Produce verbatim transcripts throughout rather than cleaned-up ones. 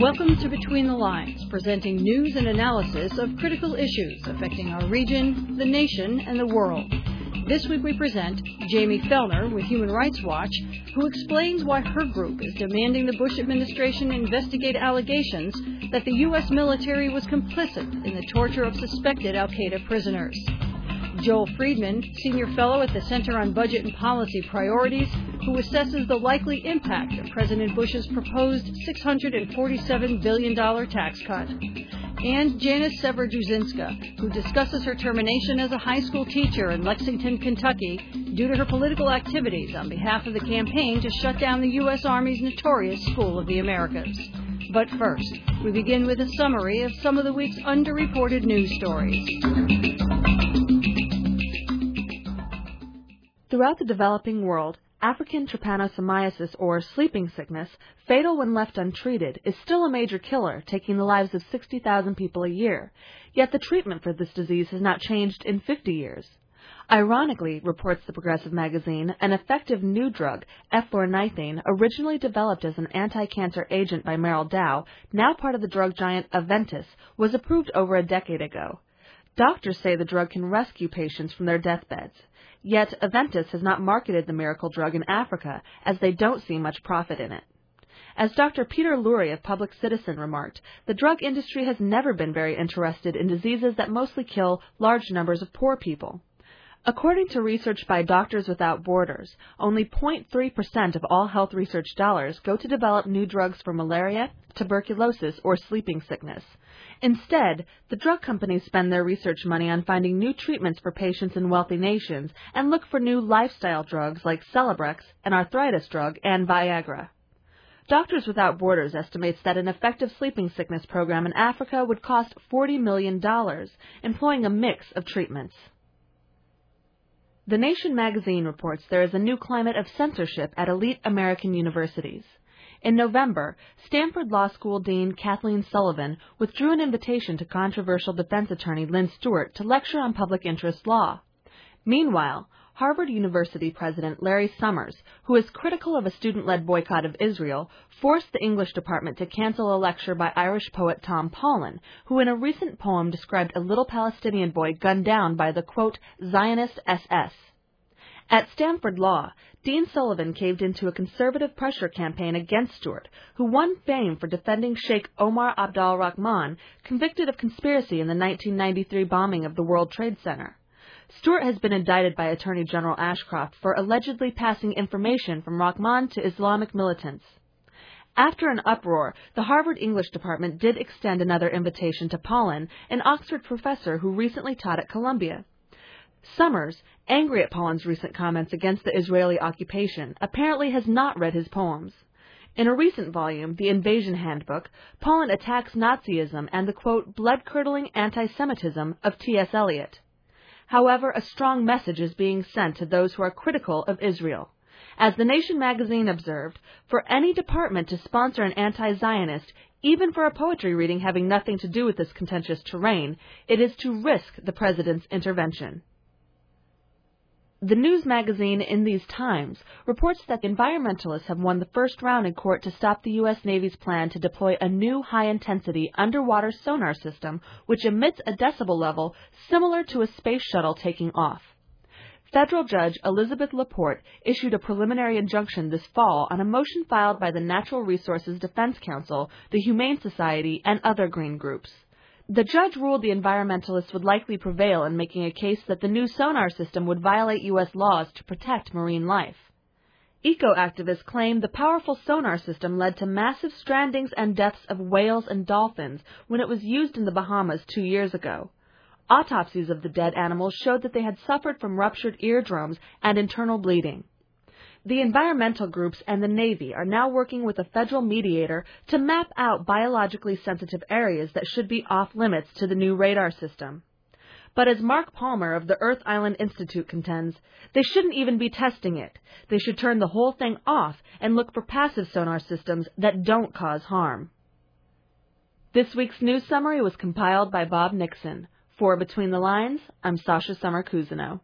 Welcome to Between the Lines, presenting news and analysis of critical issues affecting our region, the nation, and the world. This week we present Jamie Fellner with Human Rights Watch, who explains why her group is demanding the Bush administration investigate allegations that the U S military was complicit in the torture of suspected al-Qaeda prisoners. Joel Friedman, Senior Fellow at the Center on Budget and Policy Priorities, who assesses the likely impact of President Bush's proposed six hundred forty-seven billion dollars tax cut. And Janice Sever-Jasinska, who discusses her termination as a high school teacher in Lexington, Kentucky, due to her political activities on behalf of the campaign to shut down the U S Army's notorious School of the Americas. But first, we begin with a summary of some of the week's underreported news stories. Throughout the developing world, African trypanosomiasis, or sleeping sickness, fatal when left untreated, is still a major killer, taking the lives of sixty thousand people a year. Yet the treatment for this disease has not changed in fifty years. Ironically, reports the Progressive magazine, an effective new drug, eflornithine, originally developed as an anti-cancer agent by Merrill Dow, now part of the drug giant Aventis, was approved over a decade ago. Doctors say the drug can rescue patients from their deathbeds. Yet Aventis has not marketed the miracle drug in Africa, as they don't see much profit in it. As Doctor Peter Lurie of Public Citizen remarked, the drug industry has never been very interested in diseases that mostly kill large numbers of poor people. According to research by Doctors Without Borders, only zero point three percent of all health research dollars go to develop new drugs for malaria, tuberculosis, or sleeping sickness. Instead, the drug companies spend their research money on finding new treatments for patients in wealthy nations and look for new lifestyle drugs like Celebrex, an arthritis drug, and Viagra. Doctors Without Borders estimates that an effective sleeping sickness program in Africa would cost forty million dollars, employing a mix of treatments. The Nation magazine reports there is a new climate of censorship at elite American universities. In November, Stanford Law School Dean Kathleen Sullivan withdrew an invitation to controversial defense attorney Lynn Stewart to lecture on public interest law. Meanwhile, Harvard University President Larry Summers, who is critical of a student-led boycott of Israel, forced the English department to cancel a lecture by Irish poet Tom Paulin, who in a recent poem described a little Palestinian boy gunned down by the, quote, Zionist S S. At Stanford Law, Dean Sullivan caved into a conservative pressure campaign against Stewart, who won fame for defending Sheikh Omar Abdul Rahman, convicted of conspiracy in the nineteen ninety-three bombing of the World Trade Center. Stewart has been indicted by Attorney General Ashcroft for allegedly passing information from Rahman to Islamic militants. After an uproar, the Harvard English department did extend another invitation to Paulin, an Oxford professor who recently taught at Columbia. Summers, angry at Paulin's recent comments against the Israeli occupation, apparently has not read his poems. In a recent volume, The Invasion Handbook, Paulin attacks Nazism and the, quote, blood-curdling anti-Semitism of T S Eliot. However, a strong message is being sent to those who are critical of Israel. As The Nation magazine observed, for any department to sponsor an anti-Zionist, even for a poetry reading having nothing to do with this contentious terrain, it is to risk the president's intervention. The news magazine In These Times reports that environmentalists have won the first round in court to stop the U S Navy's plan to deploy a new high-intensity underwater sonar system which emits a decibel level similar to a space shuttle taking off. Federal Judge Elizabeth Laporte issued a preliminary injunction this fall on a motion filed by the Natural Resources Defense Council, the Humane Society, and other green groups. The judge ruled the environmentalists would likely prevail in making a case that the new sonar system would violate U S laws to protect marine life. Eco-activists claim the powerful sonar system led to massive strandings and deaths of whales and dolphins when it was used in the Bahamas two years ago. Autopsies of the dead animals showed that they had suffered from ruptured eardrums and internal bleeding. The environmental groups and the Navy are now working with a federal mediator to map out biologically sensitive areas that should be off-limits to the new radar system. But as Mark Palmer of the Earth Island Institute contends, they shouldn't even be testing it. They should turn the whole thing off and look for passive sonar systems that don't cause harm. This week's news summary was compiled by Bob Nixon. For Between the Lines, I'm Sasha Summer-Cousineau.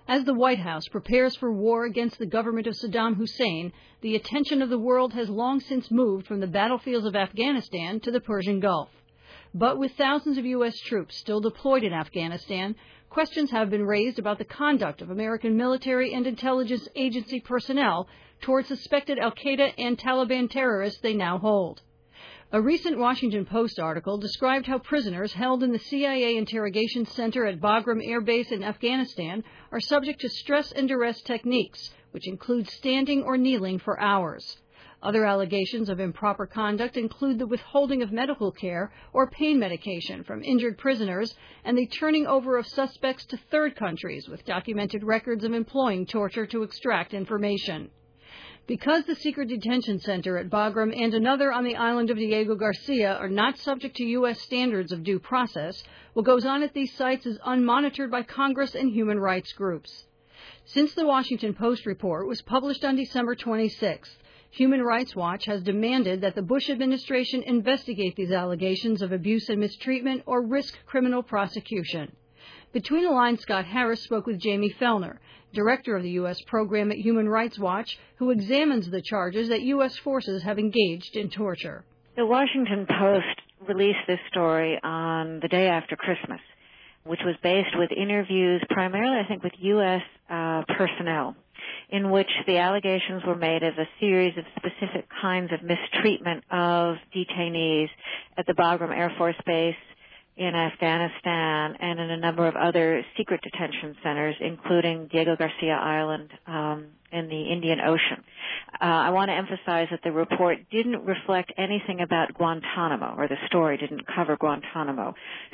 As the White House prepares for war against the government of Saddam Hussein, the attention of the world has long since moved from the battlefields of Afghanistan to the Persian Gulf. But with thousands of U S troops still deployed in Afghanistan, questions have been raised about the conduct of American military and intelligence agency personnel towards suspected al-Qaeda and Taliban terrorists they now hold. A recent Washington Post article described how prisoners held in the C I A interrogation center at Bagram Air Base in Afghanistan are subject to stress and duress techniques, which include standing or kneeling for hours. Other allegations of improper conduct include the withholding of medical care or pain medication from injured prisoners and the turning over of suspects to third countries with documented records of employing torture to extract information. Because the secret detention center at Bagram and another on the island of Diego Garcia are not subject to U S standards of due process, what goes on at these sites is unmonitored by Congress and human rights groups. Since the Washington Post report was published on December twenty-sixth, Human Rights Watch has demanded that the Bush administration investigate these allegations of abuse and mistreatment or risk criminal prosecution. Between the lines, Scott Harris spoke with Jamie Fellner, director of the U S program at Human Rights Watch, who examines the charges that U S forces have engaged in torture. The Washington Post released this story on the day after Christmas, which was based with interviews primarily, I think, with U S uh, personnel, in which the allegations were made of a series of specific kinds of mistreatment of detainees at the Bagram Air Force Base in Afghanistan and in a number of other secret detention centers, including Diego Garcia Island um, in the Indian Ocean. Uh, I want to emphasize that the report didn't reflect anything about Guantanamo, or the story didn't cover Guantanamo.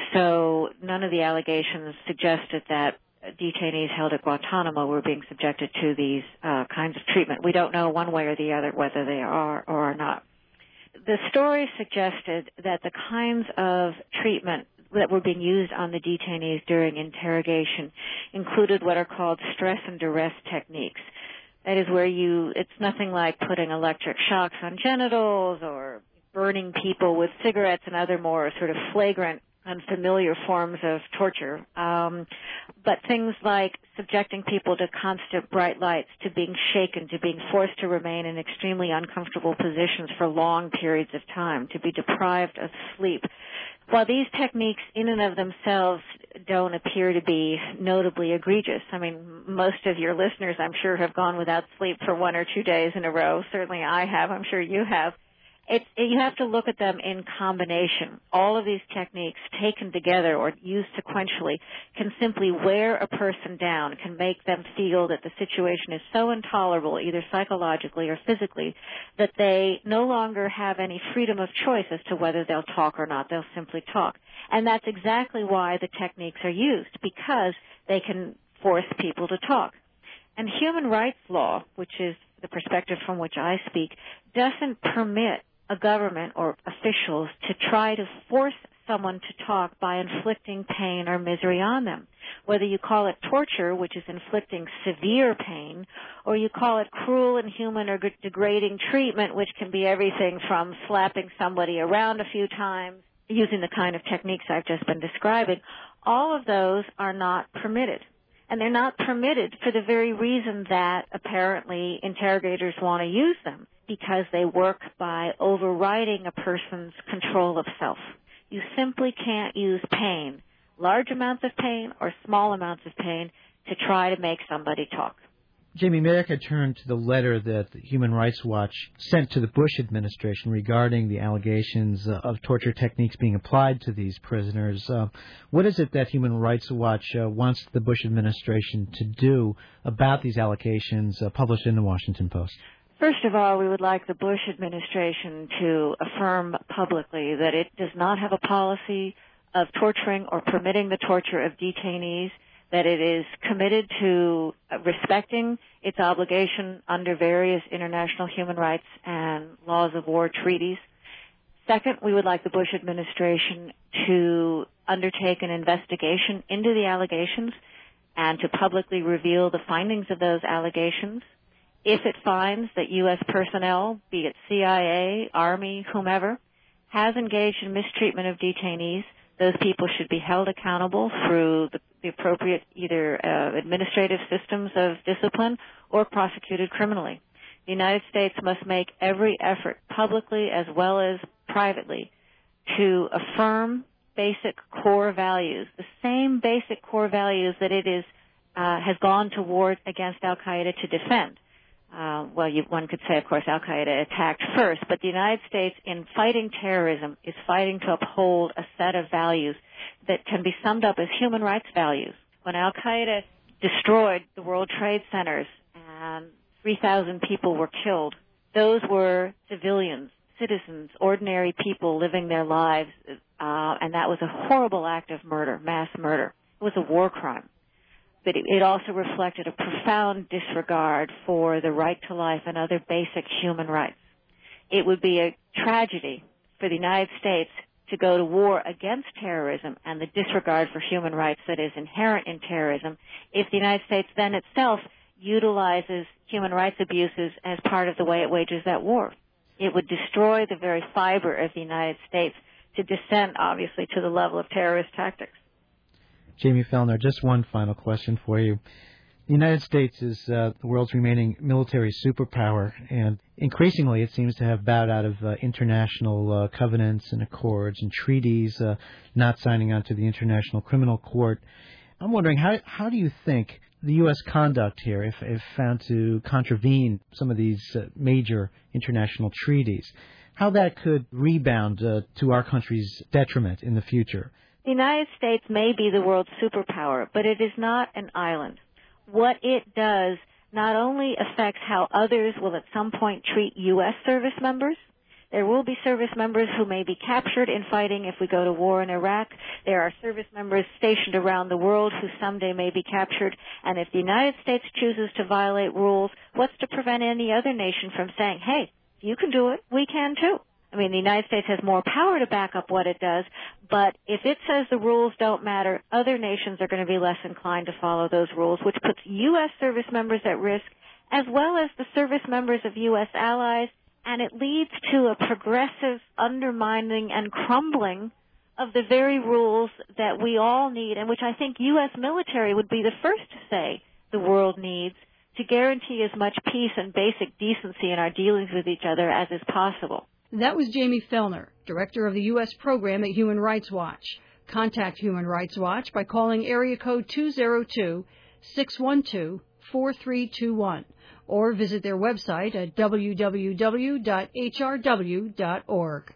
So none of the allegations suggested that detainees held at Guantanamo were being subjected to these uh, kinds of treatment. We don't know one way or the other whether they are or are not. The story suggested that the kinds of treatment that were being used on the detainees during interrogation included what are called stress and duress techniques. That is where you, it's nothing like putting electric shocks on genitals or burning people with cigarettes and other more sort of flagrant, unfamiliar forms of torture. Um, but things like subjecting people to constant bright lights, to being shaken, to being forced to remain in extremely uncomfortable positions for long periods of time, to be deprived of sleep. While these techniques in and of themselves don't appear to be notably egregious, I mean, most of your listeners, I'm sure, have gone without sleep for one or two days in a row. Certainly I have. I'm sure you have. It's, you have to look at them in combination. All of these techniques taken together or used sequentially can simply wear a person down, can make them feel that the situation is so intolerable, either psychologically or physically, that they no longer have any freedom of choice as to whether they'll talk or not. They'll simply talk. And that's exactly why the techniques are used, because they can force people to talk. And human rights law, which is the perspective from which I speak, doesn't permit a government or officials to try to force someone to talk by inflicting pain or misery on them. Whether you call it torture, which is inflicting severe pain, or you call it cruel, inhuman, or degrading treatment, which can be everything from slapping somebody around a few times, using the kind of techniques I've just been describing, all of those are not permitted. And they're not permitted for the very reason that apparently interrogators want to use them, because they work by overriding a person's control of self. You simply can't use pain, large amounts of pain or small amounts of pain, to try to make somebody talk. Jamie, may I could turn to the letter that Human Rights Watch sent to the Bush administration regarding the allegations uh, of torture techniques being applied to these prisoners. Uh, what is it that Human Rights Watch uh, wants the Bush administration to do about these allegations uh, published in the Washington Post? First of all, we would like the Bush administration to affirm publicly that it does not have a policy of torturing or permitting the torture of detainees, that it is committed to respecting its obligation under various international human rights and laws of war treaties. Second, we would like the Bush administration to undertake an investigation into the allegations and to publicly reveal the findings of those allegations. If it finds that U S personnel, be it C I A, Army, whomever, has engaged in mistreatment of detainees, Those people should be held accountable through the, the appropriate either uh, administrative systems of discipline or prosecuted criminally. The United States must make every effort, publicly as well as privately, to affirm basic core values, the same basic core values that it is uh, has gone to war against Al-Qaeda to defend. Uh, well, you, one could say, of course, Al-Qaeda attacked first, but the United States, in fighting terrorism, is fighting to uphold a set of values that can be summed up as human rights values. When Al-Qaeda destroyed the World Trade Centers and three thousand people were killed, those were civilians, citizens, ordinary people living their lives, uh, and that was a horrible act of murder, mass murder. It was a war crime. But it, it also reflected a profound disregard for the right to life and other basic human rights. It would be a tragedy for the United States to go to war against terrorism and the disregard for human rights that is inherent in terrorism if the United States then itself utilizes human rights abuses as part of the way it wages that war. It would destroy the very fiber of the United States to descend, obviously, to the level of terrorist tactics. Jamie Fellner, just one final question for you. The United States is uh, the world's remaining military superpower, and increasingly it seems to have bowed out of uh, international uh, covenants and accords and treaties, uh, not signing on to the International Criminal Court. I'm wondering, how how do you think the U S conduct here, if, if found to contravene some of these uh, major international treaties, how that could rebound uh, to our country's detriment in the future? The United States may be the world's superpower, but it is not an island. What it does not only affects how others will at some point treat U S service members. There will be service members who may be captured in fighting if we go to war in Iraq. There are service members stationed around the world who someday may be captured. And if the United States chooses to violate rules, what's to prevent any other nation from saying, hey, you can do it, we can too? I mean, the United States has more power to back up what it does, but if it says the rules don't matter, other nations are going to be less inclined to follow those rules, which puts U S service members at risk, as well as the service members of U S allies, and it leads to a progressive undermining and crumbling of the very rules that we all need, and which I think U S military would be the first to say the world needs to guarantee as much peace and basic decency in our dealings with each other as is possible. That was Jamie Fellner, Director of the U S Program at Human Rights Watch. Contact Human Rights Watch by calling area code two zero two, six one two, four three two one or visit their website at w w w dot h r w dot org.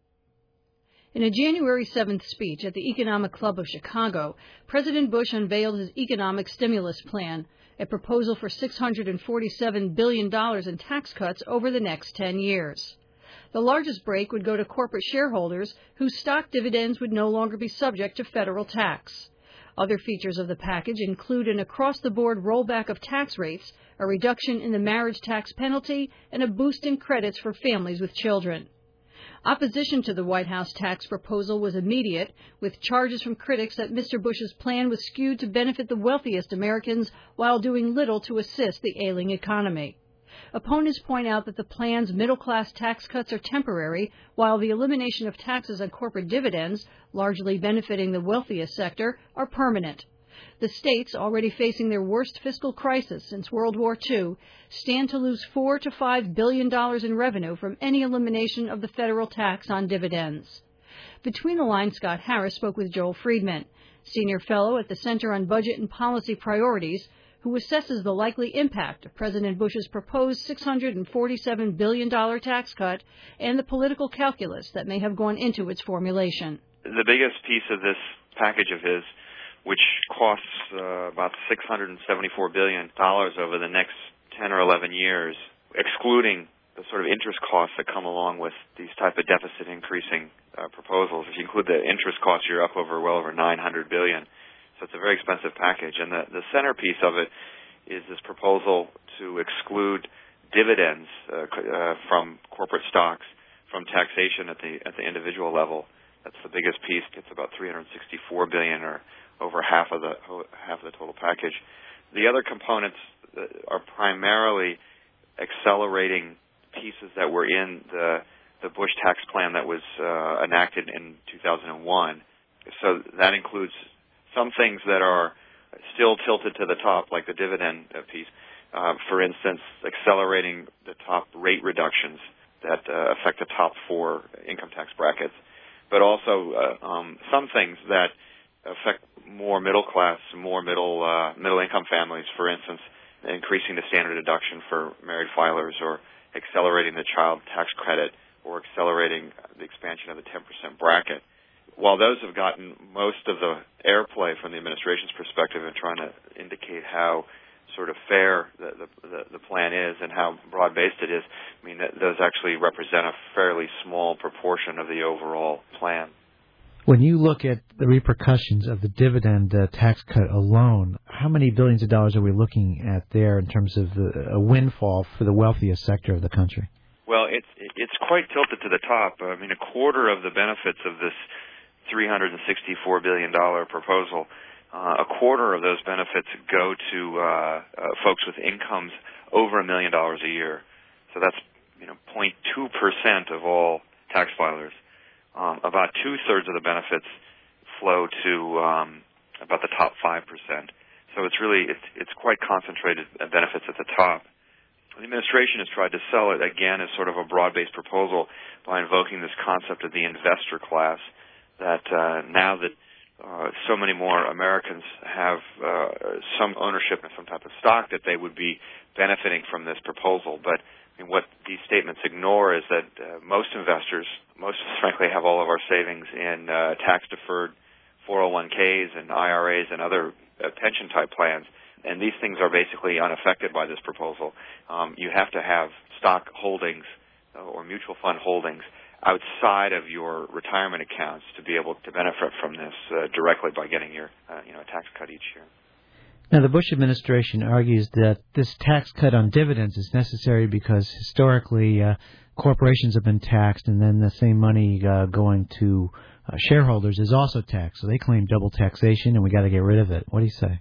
In a January seventh speech at the Economic Club of Chicago, President Bush unveiled his economic stimulus plan, a proposal for six hundred forty-seven billion dollars in tax cuts over the next ten years. The largest break would go to corporate shareholders whose stock dividends would no longer be subject to federal tax. Other features of the package include an across-the-board rollback of tax rates, a reduction in the marriage tax penalty, and a boost in credits for families with children. Opposition to the White House tax proposal was immediate, with charges from critics that Mister Bush's plan was skewed to benefit the wealthiest Americans while doing little to assist the ailing economy. Opponents point out that the plan's middle-class tax cuts are temporary, while the elimination of taxes on corporate dividends, largely benefiting the wealthiest sector, are permanent. The states, already facing their worst fiscal crisis since World War Two, stand to lose four to five billion dollars in revenue from any elimination of the federal tax on dividends. Between the lines, Scott Harris spoke with Joel Friedman, senior fellow at the Center on Budget and Policy Priorities, who assesses the likely impact of President Bush's proposed six hundred forty-seven billion dollars tax cut and the political calculus that may have gone into its formulation. The biggest piece of this package of his, which costs uh, about six hundred seventy-four billion dollars over the next ten or eleven years, excluding the sort of interest costs that come along with these type of deficit increasing uh, proposals. If you include the interest costs, you're up over well over nine hundred billion dollars. So it's a very expensive package. And the, the centerpiece of it is this proposal to exclude dividends uh, uh, from corporate stocks from taxation at the at the individual level. That's the biggest piece. It's about three hundred sixty-four billion dollars, or over half of the half of the total package. The other components are primarily accelerating pieces that were in the the Bush tax plan that was uh, enacted in two thousand one. so that includes some things that are still tilted to the top, like the dividend piece. Uh, for instance, accelerating the top rate reductions that uh, affect the top four income tax brackets, but also uh, um, some things that affect more middle class, more middle uh, middle income families. For instance, increasing the standard deduction for married filers, or accelerating the child tax credit, or accelerating the expansion of the ten percent bracket. While those have gotten most of the airplay from the administration's perspective in trying to indicate how sort of fair the, the, the plan is and how broad-based it is, I mean, that, those actually represent a fairly small proportion of the overall plan. When you look at the repercussions of the dividend uh, tax cut alone, how many billions of dollars are we looking at there in terms of the, a windfall for the wealthiest sector of the country? Well, it's it's quite tilted to the top. I mean, a quarter of the benefits of this three hundred sixty-four billion dollars proposal, uh, a quarter of those benefits go to uh, uh, folks with incomes over a million dollars a year. So that's, you know, zero point two percent of all tax filers. Um, about two-thirds of the benefits flow to um, about the top five percent. So it's really, it's, it's quite concentrated benefits at the top. The administration has tried to sell it, again, as sort of a broad-based proposal by invoking this concept of the investor class, that uh, now that uh, so many more Americans have uh, some ownership in some type of stock, that they would be benefiting from this proposal. But I mean, what these statements ignore is that uh, most investors, most of us frankly, have all of our savings in uh, tax-deferred four oh one k's and I R As and other uh, pension-type plans. And these things are basically unaffected by this proposal. Um, you have to have stock holdings uh, or mutual fund holdings outside of your retirement accounts to be able to benefit from this uh, directly by getting your uh, you know tax cut each year. Now, the Bush administration argues that this tax cut on dividends is necessary because historically uh, corporations have been taxed, and then the same money uh, going to uh, shareholders is also taxed. So they claim double taxation, and we got to get rid of it. What do you say?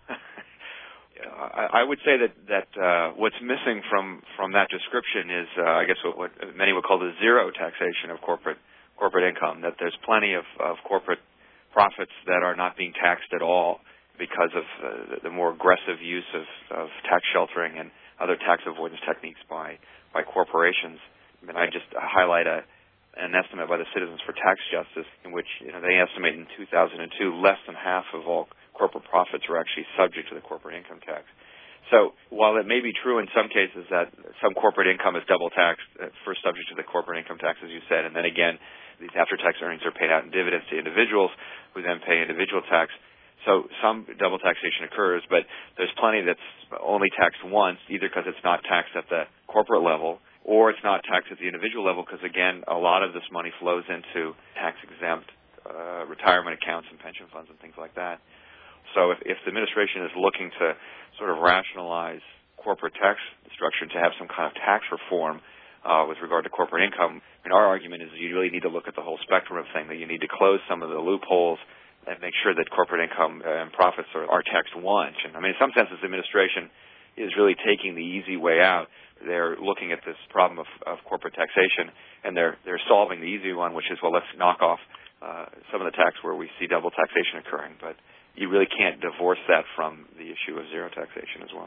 I would say that that uh, what's missing from, from that description is, uh, I guess, what, what many would call the zero taxation of corporate corporate income. That there's plenty of, of corporate profits that are not being taxed at all because of uh, the more aggressive use of, of tax sheltering and other tax avoidance techniques by by corporations. I mean, I just highlight a an estimate by the Citizens for Tax Justice in which, you know, they estimate in two thousand two less than half of all corporate profits are actually subject to the corporate income tax. So while it may be true in some cases that some corporate income is double taxed, uh, first subject to the corporate income tax, as you said, and then again, these after-tax earnings are paid out in dividends to individuals who then pay individual tax. So some double taxation occurs, but there's plenty that's only taxed once, either because it's not taxed at the corporate level or it's not taxed at the individual level because, again, a lot of this money flows into tax-exempt uh, retirement accounts and pension funds and things like that. So if, if the administration is looking to sort of rationalize corporate tax structure and to have some kind of tax reform uh, with regard to corporate income, I mean, our argument is you really need to look at the whole spectrum of things, that you need to close some of the loopholes and make sure that corporate income and profits are, are taxed once. And I mean, in some senses, the administration is really taking the easy way out. They're looking at this problem of, of corporate taxation, and they're they're solving the easy one, which is, well, let's knock off uh, some of the tax where we see double taxation occurring. But you really can't divorce that from the issue of zero taxation as well.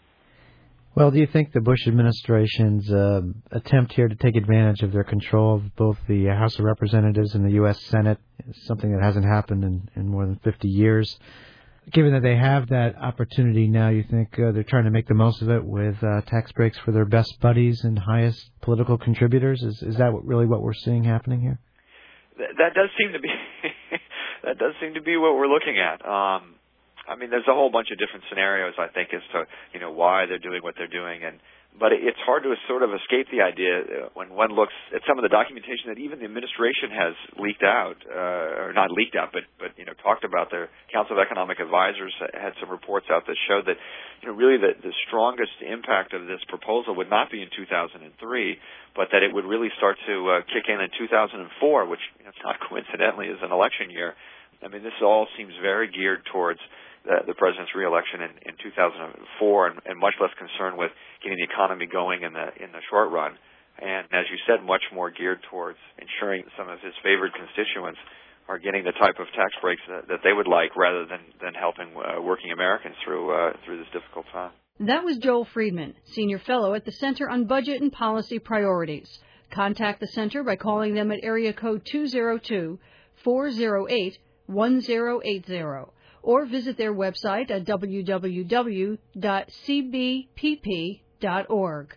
Well, do you think the Bush administration's uh, attempt here to take advantage of their control of both the House of Representatives and the U S Senate is something that hasn't happened in, in more than fifty years? Given that they have that opportunity now, you think uh, they're trying to make the most of it with uh, tax breaks for their best buddies and highest political contributors? Is is that what, really what we're seeing happening here? That, that does seem to be that does seem to be what we're looking at. Um, I mean, there's a whole bunch of different scenarios, I think, as to, you know, why they're doing what they're doing. And but it's hard to sort of escape the idea when one looks at some of the documentation that even the administration has leaked out, uh, or not leaked out, but, but, you know, talked about. Their Council of Economic Advisors had some reports out that showed that, you know, really the, the strongest impact of this proposal would not be in two thousand three, but that it would really start to uh, kick in in two thousand four, which, you know, not coincidentally is an election year. I mean, this all seems very geared towards the, the president's reelection in, in two thousand four, and, and much less concerned with getting the economy going in the in the short run. And as you said, much more geared towards ensuring some of his favored constituents are getting the type of tax breaks that, that they would like, rather than than helping uh, working Americans through uh, through this difficult time. That was Joel Friedman, Senior Fellow at the Center on Budget and Policy Priorities. Contact the Center by calling them at area code two oh two, four oh eight, one oh eight oh or visit their website at w w w dot c b p p dot org.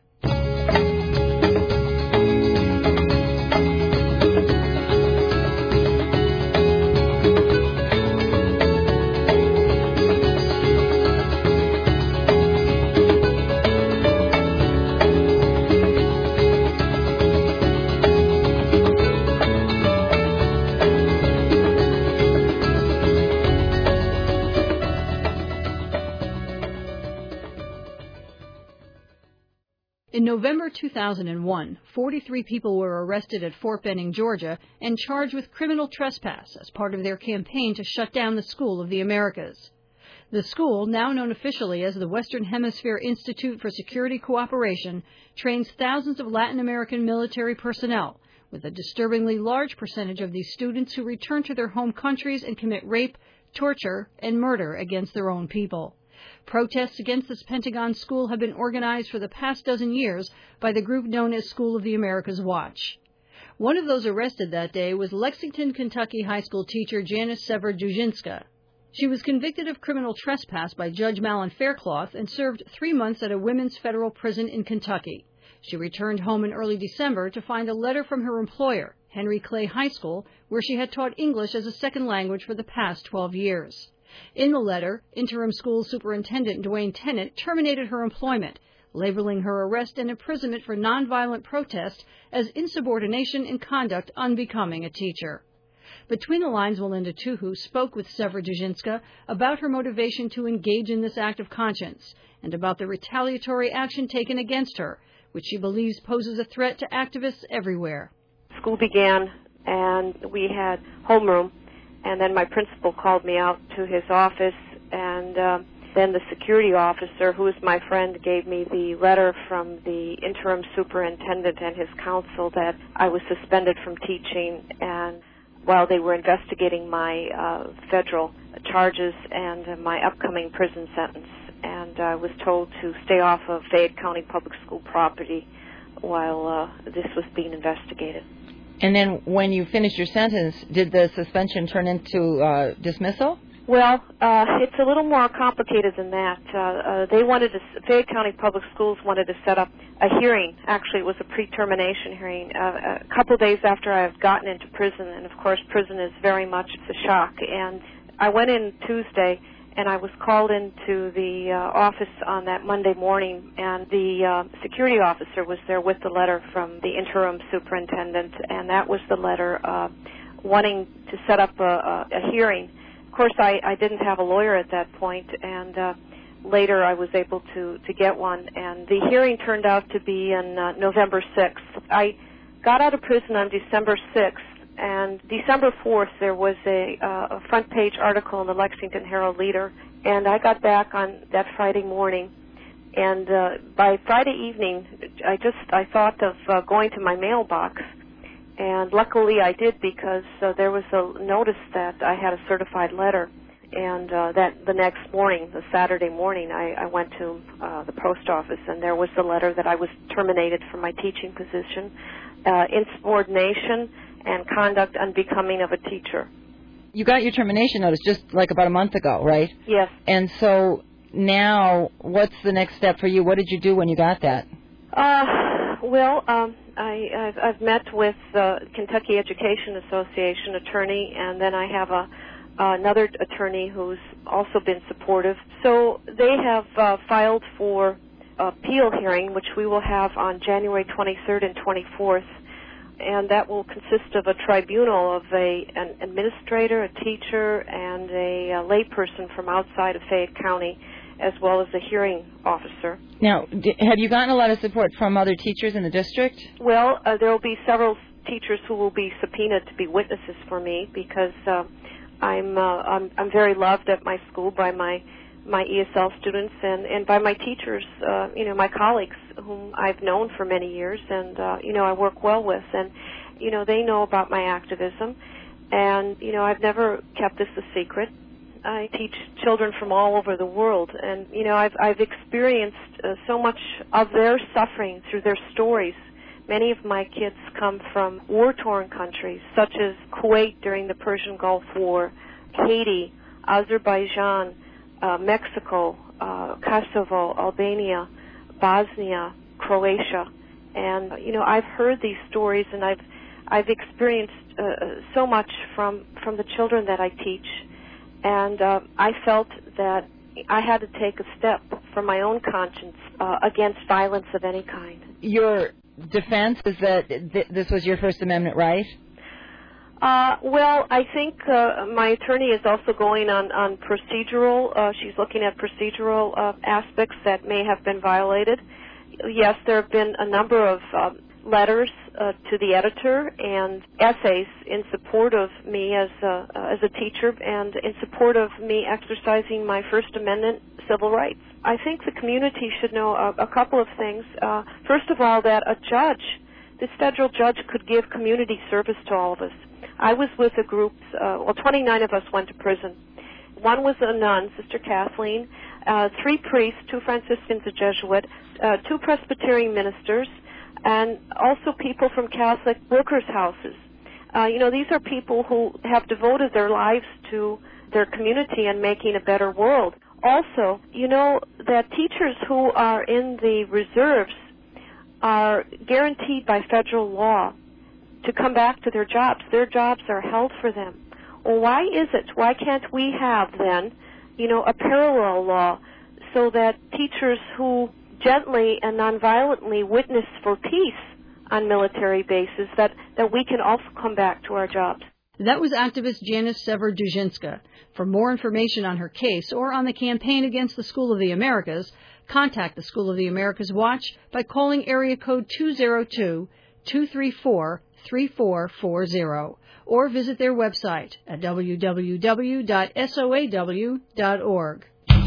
In November two thousand one, forty-three people were arrested at Fort Benning, Georgia, and charged with criminal trespass as part of their campaign to shut down the School of the Americas. The school, now known officially as the Western Hemisphere Institute for Security Cooperation, trains thousands of Latin American military personnel, with a disturbingly large percentage of these students who return to their home countries and commit rape, torture, and murder against their own people. Protests against this Pentagon school have been organized for the past dozen years by the group known as School of the Americas Watch. One of those arrested that day was Lexington, Kentucky high school teacher Janice Sever-Dujinska. She was convicted of criminal trespass by Judge Malin Faircloth and served three months at a women's federal prison in Kentucky. She returned home in early December to find a letter from her employer, Henry Clay High School, where she had taught English as a second language for the past twelve years. In the letter, interim school superintendent Dwayne Tennant terminated her employment, labeling her arrest and imprisonment for nonviolent protest as insubordination and conduct unbecoming a teacher. Between the lines, Melinda Tuhu spoke with Sever-Dujinska about her motivation to engage in this act of conscience and about the retaliatory action taken against her, which she believes poses a threat to activists everywhere. School began, and we had homeroom. And then my principal called me out to his office, and uh, then the security officer, who is my friend, gave me the letter from the interim superintendent and his counsel that I was suspended from teaching, and while they were investigating my uh, federal charges and uh, my upcoming prison sentence. And I was told to stay off of Fayette County Public School property while uh, this was being investigated. And then when you finished your sentence, did the suspension turn into uh, dismissal? Well, uh, it's a little more complicated than that. Uh, uh, they wanted to, Fayette County Public Schools wanted to set up a hearing. Actually, it was a pre-termination hearing uh, a couple days after I had gotten into prison. And, of course, prison is very much a shock. And I went in Tuesday, and I was called into the uh, office on that Monday morning, and the uh, security officer was there with the letter from the interim superintendent, and that was the letter uh, wanting to set up a, a, a hearing. Of course, I, I didn't have a lawyer at that point, and uh, later I was able to, to get one, and the hearing turned out to be on uh, November sixth. I got out of prison on December sixth, and December fourth, there was a, uh, a front-page article in the Lexington Herald-Leader, and I got back on that Friday morning. And uh, by Friday evening, I just I thought of uh, going to my mailbox, and luckily I did, because uh, there was a notice that I had a certified letter. And uh, that the next morning, the Saturday morning, I, I went to uh, the post office, and there was the letter that I was terminated from my teaching position, uh, insubordination, and conduct unbecoming of a teacher. You got your termination notice just like about a month ago, right? Yes. And so now, what's the next step for you? What did you do when you got that? Uh, well, um, I, I've, I've met with the Kentucky Education Association attorney, and then I have a another attorney who's also been supportive. So they have uh, filed for appeal hearing, which we will have on January twenty-third and twenty-fourth. And that will consist of a tribunal of a an administrator, a teacher, and a, a layperson from outside of Fayette County, as well as a hearing officer. Now, have you gotten a lot of support from other teachers in the district? Well, uh, there will be several teachers who will be subpoenaed to be witnesses for me, because uh, I'm, uh, I'm I'm very loved at my school by my my E S L students and, and by my teachers, uh, you know, my colleagues whom I've known for many years, and, uh, you know, I work well with. And, you know, they know about my activism. And, you know, I've never kept this a secret. I teach children from all over the world, and, you know, I've, I've experienced uh, so much of their suffering through their stories. Many of my kids come from war-torn countries, such as Kuwait during the Persian Gulf War, Haiti, Azerbaijan, uh, Mexico, uh, Kosovo, Albania, Bosnia, Croatia. And, you know, I've heard these stories, and I've I've experienced uh, so much from, from the children that I teach. And uh, I felt that I had to take a step from my own conscience uh, against violence of any kind. Your defense is that th- this was your First Amendment right? Uh, well, I think uh, my attorney is also going on, on procedural. Uh, she's looking at procedural uh, aspects that may have been violated. Yes, there have been a number of um, letters uh, to the editor and essays in support of me as a, uh, as a teacher and in support of me exercising my First Amendment civil rights. I think the community should know a, a couple of things. Uh, first of all, that a judge, this federal judge, could give community service to all of us. I was with a group, uh, well, twenty-nine of us went to prison. One was a nun, Sister Kathleen, uh, three priests, two Franciscans, a Jesuit, uh, two Presbyterian ministers, and also people from Catholic workers' houses. Uh, you know, these are people who have devoted their lives to their community and making a better world. Also, you know, that teachers who are in the reserves are guaranteed by federal law to come back to their jobs. Their jobs are held for them. Well, why is it? Why can't we have, then, you know, a parallel law so that teachers who gently and nonviolently witness for peace on military bases, that, that we can also come back to our jobs? That was activist Janice Sever-Dujinska. For more information on her case or on the campaign against the School of the Americas, contact the School of the Americas Watch by calling area code two oh two, two three four, three four four zero or visit their website at w w w dot s o a w dot org.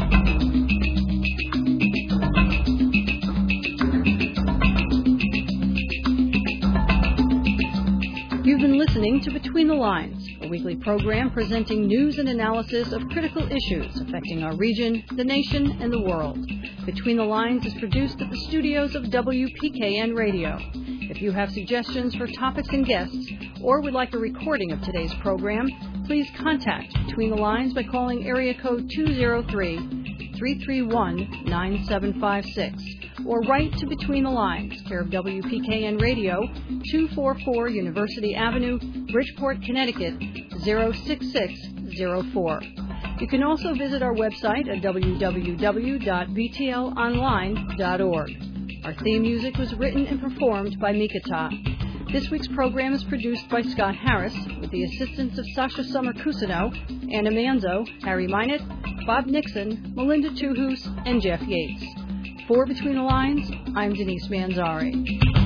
You've been listening to Between the Lines, a weekly program presenting news and analysis of critical issues affecting our region, the nation, and the world. Between the Lines is produced at the studios of W P K N Radio. If you have suggestions for topics and guests, or would like a recording of today's program, please contact Between the Lines by calling area code two oh three, three three one, nine seven five six or write to Between the Lines, care of W P K N Radio, two forty-four University Avenue, Bridgeport, Connecticut, zero six six zero four. You can also visit our website at w w w dot v t l online dot org. Our theme music was written and performed by Mikata. This week's program is produced by Scott Harris, with the assistance of Sasha Summer-Cusino, Anna Manzo, Harry Minott, Bob Nixon, Melinda Tuhus, and Jeff Yates. For Between the Lines, I'm Denise Manzari.